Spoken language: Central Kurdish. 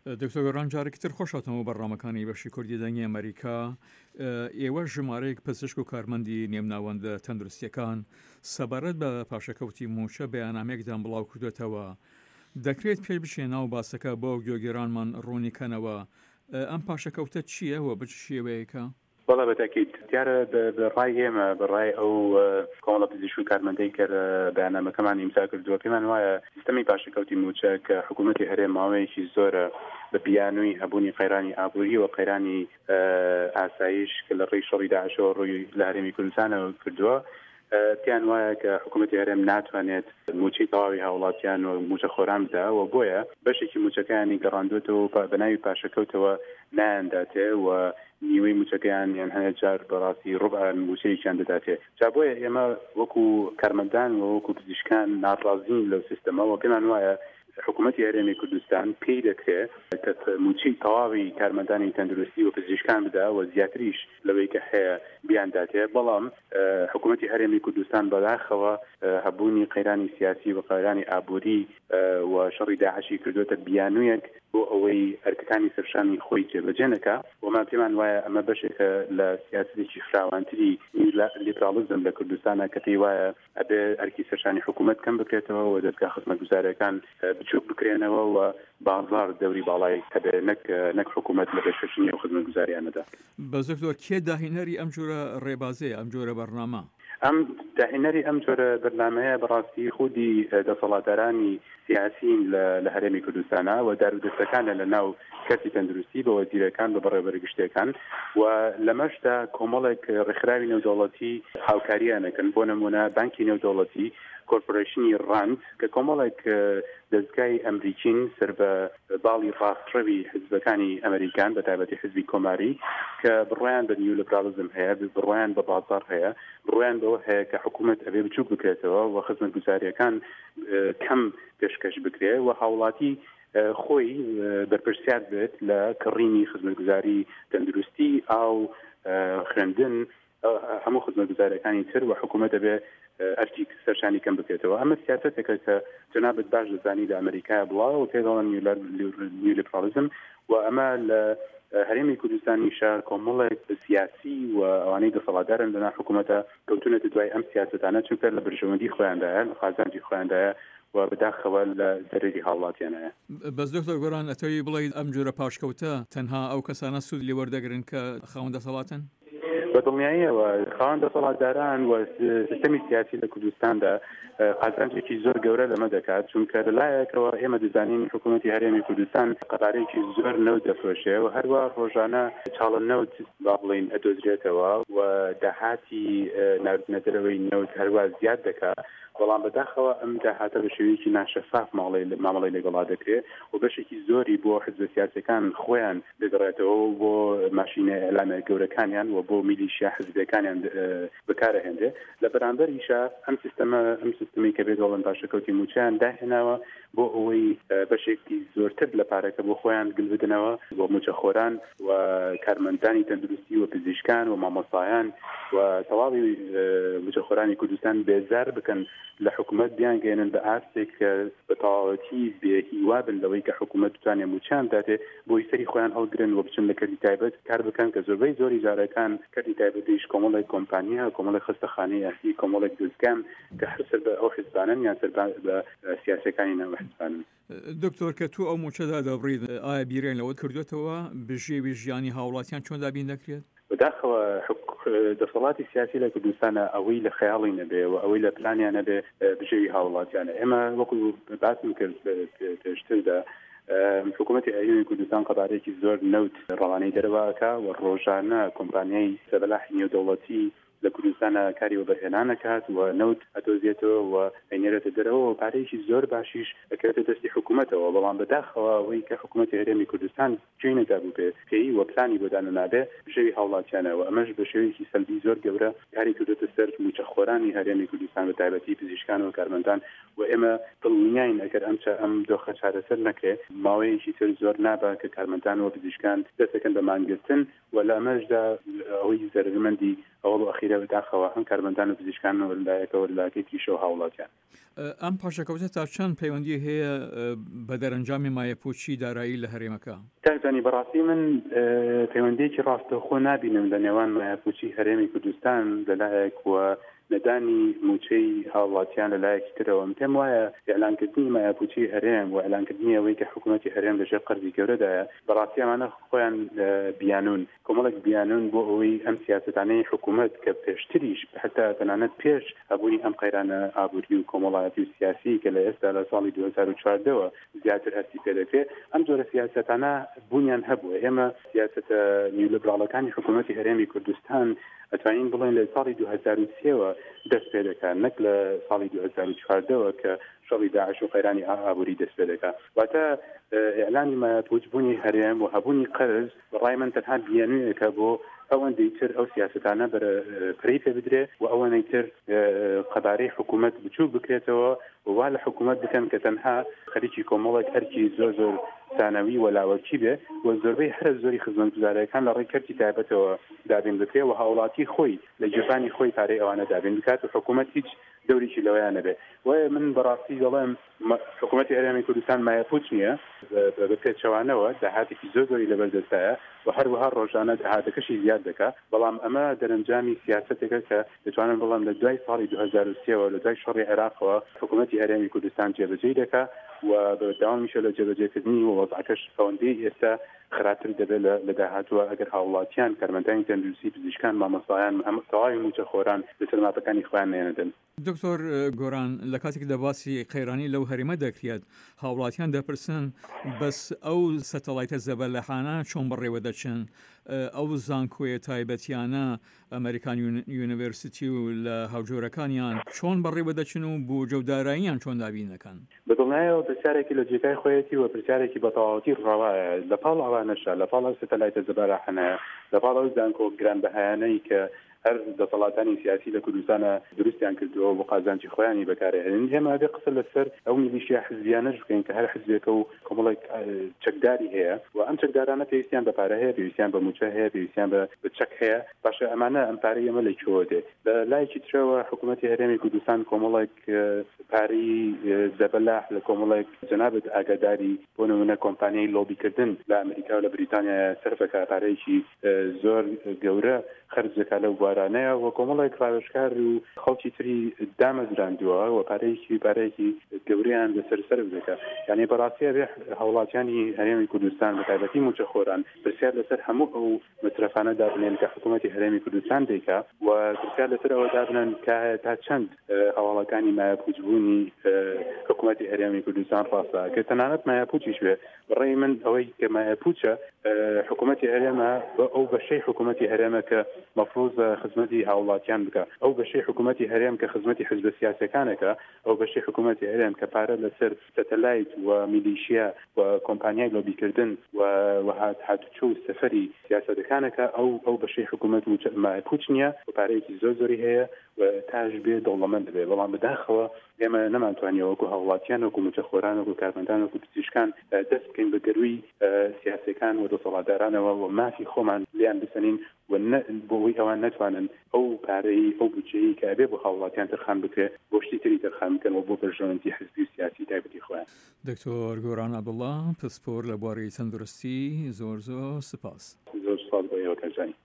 دکتۆر گەڕان جارێکی تر خۆشاتەوە بەڕامەکانی بەشی کوردی دەنگی ئەمریکا. ئێوە ژمارەیەک پزیشک و کارمەندی نێوناوەندە تەندروستیەکان سەبارەت بە پاشەکەوتی موچە بەیانامەیەکدان بڵاو کردوێتەوە. دەکرێت پێ بچێنە و باسەکە بۆ گوێگیرانمان ڕوونیکەنەوە ئەم پاشەکەوتە چییە و بچ شێوەیەکە؟ والله بالتأكيد دیارە بەڕای ئێمە بەڕای ئەو کۆمەڵە پزیشک و کارمەندەی کە بەیانامەکەمان ئیمزا کردووە پێمان وایە سیستەمی پاشەکەوتی موچە کە حکوومەتی هەرێم ماوەیەکی زۆرە بە بیانووی هەبوونی قەیرانی ئابووری و قەیرانی ئاسایش کە لە ڕێی شەڕی داعشەوە ڕووی لە هەرێمی کوردستانەوە کردووە، پێیان وایە کە حکوومەتی هەرێم ناتوانێت موچەی تەواوی هاوڵاتیان و موچە خۆران بداوە، بۆیە بەشێکی موچەکانی گەڕاندوێتەوە بە ناوی پاشەکەوتەوە نایەنداتێ و نیوەی موچەکەیان یان هەندێک جار بەڕاستی ڕوبعان موچەیەکیان دەداتێ. جا بۆیە ئێمە وەکو کارمەندان و وەکو پزیشکان ناڕازین لەو سیستەمەوە، پێمان وایە حکوومەتی هەرێمی کوردستان پێی دەکرێت کە موچەی تەواوی کارمەندانی تەندروستی و پزیشکان بدا و زیاتریش لەوەی کە هەیە بیانداتێ، بەڵام حکوومەتی هەرێمی کوردستان بەداخەوە هەبوونی قەیرانی سیاسی و قەیرانی ئابووری و شەڕی داعشی کردوێتە بیانوویەک بۆ ئەوەی ئەرکەکانی سەرشانی خۆی جێبەجێ نەکا. وما پێمان وایە ئەمە بەشێکە لە سیاسەتێکی فراوانتری لیبرالیزم لە کوردستانە کە پێی وایە ئەبێ ئەرکی سەرشانی حکوومەت کەم بکرێتەوە و دەستگا خزمەتگوزارەکان بچووک بکرێنەوە و بازار دەوری باڵای هەبێ نەک حکوومەت لە بەشێشنی و خزمەتگوزاریانەدا. بەزۆر کێ داهێنەری ئەم جۆرە ڕێبازەیە، ئەم جۆرە بەرنامە؟ ئەم داهێنەری ئەم جۆرە بەرنامەیە بەڕاستی خودی دەسەڵاتدارانی سیاسیین لە هەرێمی کوردستانە و دارودەستەکانە لە ناو کەسی تەندروستی بە وەزیرەکان بە بەڕێوەبەرگشتەکان و لەمەشدا کۆمەڵێک ڕێکخراوی نێودەوڵەتی هاوکاریانەکەن، بۆ نمونە بانکی نێودەوڵەتی، کۆرپۆرێشنی ڕاند کە کۆمەڵێک دەستگای ئەمریکین سەر بە باڵی ڕاستڕەوی حزبەکانی ئەمریکان بە تایبەتی حزبی کۆماری کە بڕوایان بە نیولێبرالیزم هەیە، بڕوایان بە بازار هەیە، بڕوایان بەوە هەیە کە حکوومەت ئەبێ بچووک بکرێتەوە و خزمەتگوزاریەکان کەم پێشکەش بکرێت و هاوڵاتی خۆی بەرپرسیار بێت لە کڕینی خزمەتگوزاری تەندروستی ئاو خوێندن هەموو خزمەتگوزارەکانی تر و حکوومەت دەبێ ئەرکی سەرشانی کەم بکرێتەوە. ئەمە سیاسەتێکە کە جەنابەت باش دەزانی لە ئەمریکا بڵاو و پێداڵن نیولێبرالیزم و ئەمە لە هەرێمی کوردستانیشە کۆمەڵێک سیاسی و ئەوانەی دەسەڵاتدارن لەناو حکوومەتە کەوتونەتە دوای ئەم سیاسەتانە، چونکە لە برژەوەندی خۆیاندایە، لە خازانجی خۆیاندایە و بەداخەوە لە دەرەری هاوڵاتیانەیە. بەس دکتۆر گۆران ئەتەوی بڵێیت ئەم جۆرە پاشکەوتە تەنها ئەو کەسانە سوود لێ وەردەگرن کە خاوەن دەسەڵاتن؟ بەدڵنیاییەوە خاوەن دەسەڵاتداران و سیستەمی سیاسی لە کوردستاندا قازانجێکی زۆر گەورە لەمە دەکات، چونکە لەلایەکەوە ئێمە دەزانین حکوومەتی هەرێمی کوردستان قەبارەیەکی زۆر نەوت دەفرۆشێ و هەروە ڕۆژانە چاڵە نەوت با بڵین ئەدۆزرێتەوە و داهاتی ناردنەدەرەوەی نەوت هەروە زیاد دەکات، بەڵام بەداخەوە ئەم داهاتە بە شێوەیەکی ناشەفاف مامەڵەی لەگەڵا دەکرێت و بەشێکی زۆری بۆ حزب سیاسەکان خۆیان دەگەڕێتەوە بۆ ماشینە ئەلامە گەورەکانیان و بۆ میلیشیا حزبەکانیان بەکارەهێنرێ. لە بەرامبەریشە ئەم سیستەمی کە بێدەوڵەن پاشەکەوتی موچیان داهێناوە بۆ ئەوەی بەشێکی زۆرتر لە پارەکە بۆ خۆیان گل بدنەوە بۆ موچەخۆران و کارمەندانی تەندروستی و پزیشکان و مامۆستایان و تەواوی موچەخۆرانی کوردستان بێزار بکەن لە حکوومەت بیانگەێنن بە ئاستێک بە تەواوەتی بێهیوا بن لەوەی کە حکوومەت بتوانێت موچیان داتێ بۆی سەری خۆیان هەڵگرن و بچن لە کەردی تایبەت کار بکەن کە زۆربەی زۆری جارەکان کەردی تایبەتیش کۆمەڵێک کۆمپانیا، کۆمەڵێک خستەخانەی یاسی، کۆمەڵێک دەستگام کە هەر سەر بە ئەو حیزبانن یان سەر بە سیاسەکانی ناو حیزبانن. دکتۆر کە تو ئەو موچەدا دەبڕید ئایا بیرێن لەوە کردوێتەوە بژێوی ژیانی هاوڵاتیان چۆن دابین دەکرێت؟ بەداخەوە دەسەڵاتی سیاسی لە کوردستانە ئەوەی لە خەیاڵی نەبێ و ئەوەی لە پلانیان نەبێ بژێوی هاوڵاتیانە. ئێمە وەکو باسم کرد پێشتردا حکوومەتی هەرێمی کوردستان قەبارەیەکی زۆر نەوت ڕەوانەی دەرەوەکە و ڕۆژانە کۆمپانیای سەبەلاحی نێودەوڵەتی لە کوردستانە کاری وەبەرهێنان نەکات و نەوت ئەدۆزێتەوە و ئەینێرێتە دەرەوە و پارەیەکی زۆر باشیش ئەکرێتە دەستی حکوومەتەوە، بەڵام بەداخەوە ئەوەی کە حکوومەتی هەرێمی کوردستان جێی نەدابوو بێ پێی و پلانی بۆدان نابێ بژێوی هاوڵاتیانەوە. ئەمەش بە شێوەیەکی سەلبی زۆر گەورە کاری کردوتە سەر موچەخۆرانی هەرێمی کوردستان بە تایبەتی پزیشکان و کارمەندان و ئێمە دڵنیاین ئەگەر ئەم دۆخە چارەسەر نەکرێ ماوەیەکی تر زۆر نابا کە کارمەندان و پزیشکان دەستەکەن بە مانگرتن و لە ئەمەشدا ئەوەی زەرمەندی ئەوڵ ئەخیرە بەداخەوە هەم کارمەندان و پزیشکان لایەکەوە لەلاکێکی شەو هاوڵاتیان ئەم پاشەکەوتە تا چەند پەیوەندی هەیە بە دەرەنجامی مایەپۆچی دارایی لە هەرێمەکە؟ تازانی بەڕاستی من پەیوەندێکی ڕاستەخۆ نبینم لە نێوان مایەپۆچی هەرێمی کوردستان لەلایەک وە نەدانی موچەی هاوڵاتیان لەلایەکی ترەوە پێم وایە ئێعلانکردنی مایەپۆچی هەرێم و ئێعلانکردنی ئەوەی کە حکوومەتی هەرێم لەژێر قەرزی گەورەدایە بەڕاستی ئەمانە خۆیان بیانون کۆمەڵێک بیانون بۆ ئەوەی ئەم سیاسەتانەی حکوومەت کە پێشتریش حتا تەنانەت پێش هەبوونی ئەم قەیرانە ئابووری و کۆمەڵایەتی و سیاسی کە لە ئێستا لە ساڵی 2014ەوە زیاتر هەستی پێ دەکرێت ئەم جۆرە سیاسەتانە بوونیان هەبووە ئێمە سیاسەتە نیولبراڵەکانی حکوومەتی هەرێمی کوردستان ئەتوانین بڵێن لە ساڵی 2003ەوە دەست پێ دەکات نەک لە ساڵی 2014ەوە کە شەڕی داعش و قەیرانی ئابووری دەست پێ دەکات واتە ئێعلانی مایەپۆچبوونی هەرێم و هەبوونی قەرز بەڕای من تەنها بیانوویەکە بۆ ئەوەندەی تر ئەو سیاسەتانە بەرە پرەی پێ بدرێ و ئەوەندەی تر قەبارەی حکوومەت بچوو بکرێتەوە ووا لە حکوومەت بکەن کە تەنها خەریکی کۆمەڵێک هەرکی زۆر ثانەوی وەلاوەرچی بێ و زۆربەی هەر زۆری خزمەتگوزارەکان لە ڕێی کەرتی تایبەتەوە دابین بکرێ و هاوڵاتی خۆی لە جێبانی خۆی پارەی ئەوانە دابین بکات و حکوومەت هیچ دەوریکی لەوەیانە بێ وایە من بەڕاستی دەڵێم حکوومەتی هەرێمی کوردستان مایەپۆچ نییە بە پێچەوانەوە داهاتێکی زۆری لەبەردەستایە و هەروەها ڕۆژانە داهاتەکەشی زیاد دەکات بەڵام ئەمە دەرەنجامی سیاسەتێکە کە دەتوانم بڵام لە دوای ساڵی 2003ەوە لە دوای شەڕی عێراقەوە حکوومەتی هەرێمی کوردستان جێبەجێ دەکات و بەداوامیشە لە جێبەجێکردنی و وەزعەکەش ئەوەندەی ئێستا خراپتر دەبێت لە داهاتووە ئەگەر هاوڵاتیان کارمەندانی تەندروستی پزیشکان مامۆستایان تەواوی موچە خۆران لەسەر ماپەکانی خۆیان نێنەدەن. دکتۆر گۆران لە کاتێک لە باسی قەیرانی لەو هەرێمە دەکرێت هاوڵاتیان دەپرسن بەس ئەو سەتەڵایتە زەبەرلەحانە چۆن بەڕێوە دەچن ئەو زانکۆیە تایبەتیانە ئەمریکان یونیڤرسیتی و لە هاوجۆرەکانیان چۆن بەڕێوە دەچن و بۆ جەوداراییان چۆن دابینەکەن بەدڵنایەوە پرسیارێکی لە جێگای خۆیەتی و پرسیارێکی بەتەواوەتی ڕەوایە لەپاڵ ئەوانەشە لەپاڵ ئەو سەتەلایتە زەبەرلەحانەیە لەپاڵ ئەو زانکۆ گرانبەهایانەی کە هەر دەسەڵاتانی سیاسی لە کوردستانە دروستیان کردووە بۆ قازانجی خۆیانی بەکارهێنن ئێمە ئەبێ قسە لەسەر ئەو میلیشیا حزبیانەش بکەین کە هەر حزبێکە و کۆمەڵێک چەکداری هەیە و ئەم چەکدارانە پێویستیان بە پارە هەیە پێویستیان بە موچە هەیە پێویستیان بە چەک هەیە باشە ئەمانە ئەم پارەی ئەمە لەکوێوە دێ لە لایەکی ترەوە حکوومەتی هەرێمی کوردستان کۆمەڵێک پارەی زەبەلاح لە کۆمەڵێک جەنابەت ئاگاداری بۆ نمونە کۆمپانیای لۆبیکردن لە ئەمریکا و لە بریتانیا سەرفەکە پارەیەکی زۆر گەورە خەرج دەکات لەو بوارانەیە و کۆمەڵێک ڕاوێژکار و خەڵکی تری دامەزراندووە و پارەیەکی گەوریان لەسەر دەکات یعنی بەڕاستی بێ هاوڵاتیانی هەرێمی کوردستان بە تایبەتی موچە خۆران پرسیار لەسەر هەموو ئەو مەترفانە دابنێن کە حکوومەتی هەرێمی کوردستان دەیکات و پرسیار لەسەر ئەوە دابنن کە تا چەند هەواڵەکانی مایەپوچبوونی حکوومەتی هەرێمی کوردستان ڕاستە کە تەنانەت مایەپوچیش بێ بڕێی من ئەوەی کە مایەپوچە حکوومەتی هەرێمە ئەو بەشەی حکوومەتی هەرێمە کە مەفروض خزمەتی هاوڵاتیان بکە ئەو بەشەی حکوومەتی هەرێم کە خزمەتی حزب سیاسەکانەکە ئەو بەشەی حکوومەتی هەرێم کە پارە لەسەر سەتەلایت و میلیشیا و کۆمپانیای لۆبیکردن و هاتوچۆ و سەفەری سیاسەتەکانەکە ئەو بەشەی حکوومەت مایەپوچ نییە و پارەیەکی زۆری هەیە و تاش بێ دەوڵەمەند بێ بەڵام بەداخەوە ئێمە نەمانتوانیەوە وەکو هاوڵاتیان وەکو موچە خۆران وەکو کارمەندان وەکو پزیشکان دەست بکەین بە گەروی سیاسەکان و دەسەڵاتدارانەوە و مافی خۆمان لیان بسەنین و بۆی ئەوان نتوانن ئەو پارەی ئەو بودجەیە کە ئەبێ بۆ هاوڵاتیان تەرخان بکرێت بۆ شتی تری تەرخان بکەن و بۆ بەرژەوەندی حزبی و سیاسی تایبەتی خۆیان. دکتۆر گۆران عەبدوڵڵا پسپۆر لە بواری تەندروستی زۆر سپاس. زۆر سپاس بۆ ئێوە کەرجانی.